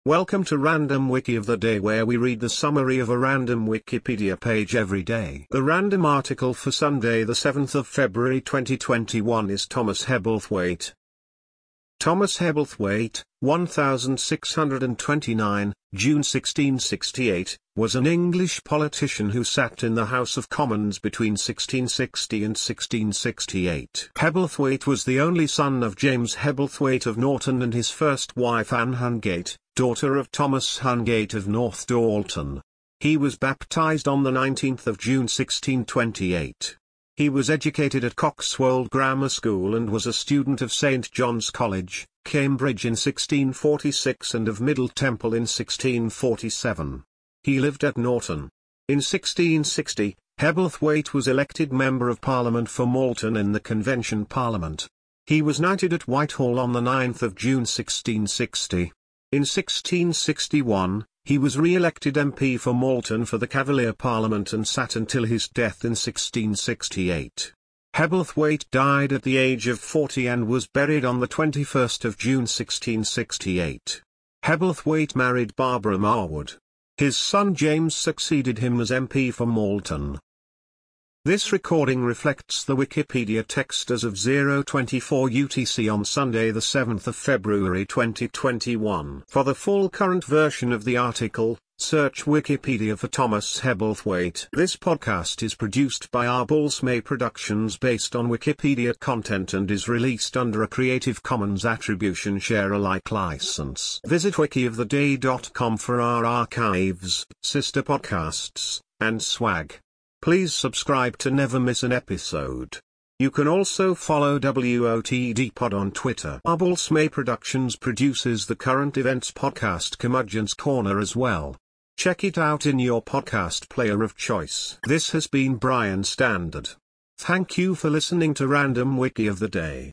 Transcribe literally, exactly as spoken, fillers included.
Welcome to Random Wiki of the Day, where we read the summary of a random Wikipedia page every day. The random article for Sunday the seventh of February twenty twenty-one is Thomas Hebblethwaite. Thomas Hebblethwaite, sixteen twenty-nine, June sixteen sixty-eight, was an English politician who sat in the House of Commons between sixteen sixty and sixteen sixty-eight. Hebblethwaite was the only son of James Hebblethwaite of Norton and his first wife Anne Hungate, daughter of Thomas Hungate of North Dalton. He was baptised on the nineteenth of June sixteen twenty-eight. He was educated at Coxwold Grammar School and was a student of Saint John's College, Cambridge in sixteen forty-six and of Middle Temple in sixteen forty-seven. He lived at Norton. In sixteen sixty, Hebblethwaite was elected Member of Parliament for Malton in the Convention Parliament. He was knighted at Whitehall on the ninth of June sixteen sixty. In sixteen sixty-one, he was re-elected M P for Malton for the Cavalier Parliament and sat until his death in sixteen sixty-eight. Hebblethwaite died at the age of forty and was buried on the twenty-first of June sixteen sixty-eight. Hebblethwaite married Barbara Marwood. His son James succeeded him as M P for Malton. This recording reflects the Wikipedia text as of zero twenty-four U T C on Sunday the seventh of February twenty twenty-one. For the full current version of the article, search Wikipedia for Thomas Hebblethwaite. This podcast is produced by Arbulsmay Productions based on Wikipedia content and is released under a Creative Commons Attribution Share Alike license. Visit wiki of the day dot com for our archives, sister podcasts, and swag. Please subscribe to never miss an episode. You can also follow W O T D Pod on Twitter. Arbulsmay Productions produces the current events podcast Curmudgeon's Corner as well. Check it out in your podcast player of choice. This has been Brian Standard. Thank you for listening to Random Wiki of the Day.